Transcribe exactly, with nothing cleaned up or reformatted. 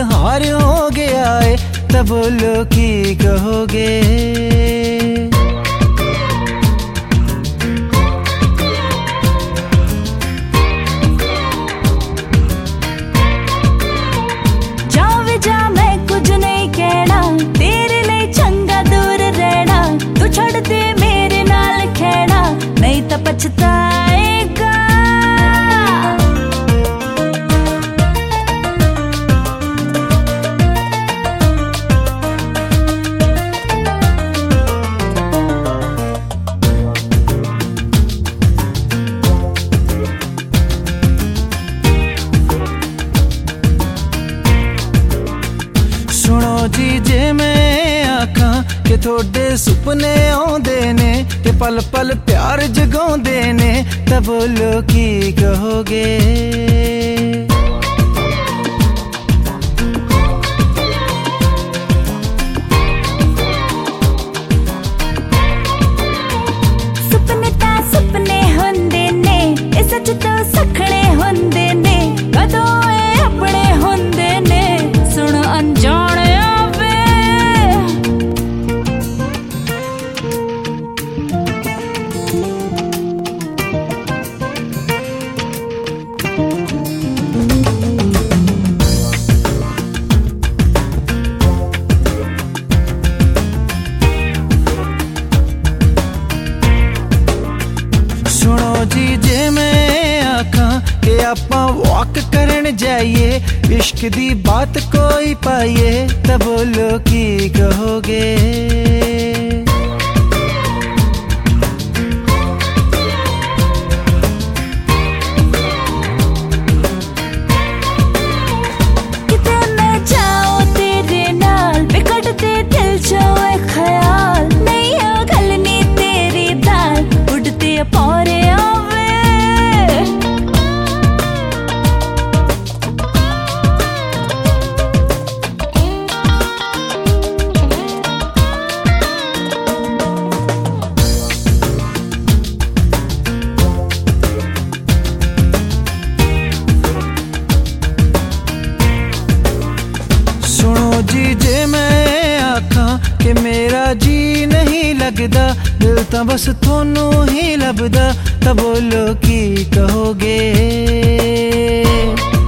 हार हो गया है, तब बोलो की कहोगे। जावे जा मैं कुछ नहीं कहना, तेरे लिए चंगा दूर रहना, तू छड़ दे मेरे नाल खेना, नहीं तो पछताएगा। सुनो जी जे मैं आखा कि थोड़े सुपने आउंदे ने, ते पल पल प्यार जगाउंदे ने, तब बोलो की कहोगे। सुपने ता सुपने हुंदे ने, ए सच तो सखणे हुंदे ने, कदों ए अपने हुंदे ने, सुन अनजान जी जे मैं आखा कि आपां वॉक करन जाइए, इश्क दी बात कोई पाइए, तब बोलो की कहोगे। किते मैं जाऊं तेरे नाल, बिकटते दिल चो ख्याल, नहीं हो गलनी तेरी दाल, उड़ते पौरे जी जे मैं आखा कि मेरा जी नहीं लगदा, दिल तां बस थोनू ही लभदा, तब बोलो की कहोगे।